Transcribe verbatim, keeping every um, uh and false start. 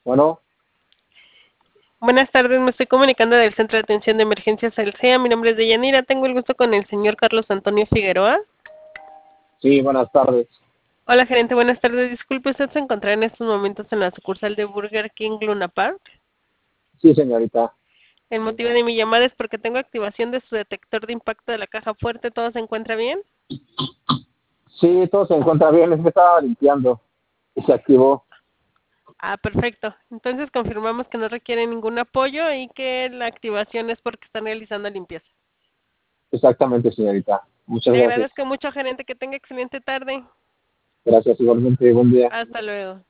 Bueno, Buenas tardes, me estoy comunicando del Centro de Atención de Emergencias Alsea. Mi nombre es Deyanira, tengo el gusto con el señor Carlos Antonio Figueroa. sí, buenas tardes. Hola, gerente, buenas tardes. Disculpe, ¿usted se encuentra en estos momentos en la sucursal de Burger King Luna Park? Sí, señorita. El motivo de mi llamada es porque tengo activación de su detector de impacto de la caja fuerte. ¿Todo se encuentra bien? Sí, todo se encuentra bien, es que estaba limpiando y se activó. Ah, perfecto. Entonces confirmamos que no requiere ningún apoyo y que la activación es porque están realizando limpieza. Exactamente, señorita. Muchas Le gracias. agradezco mucho, gerente, que tenga excelente tarde. Gracias igualmente, buen día. Hasta luego.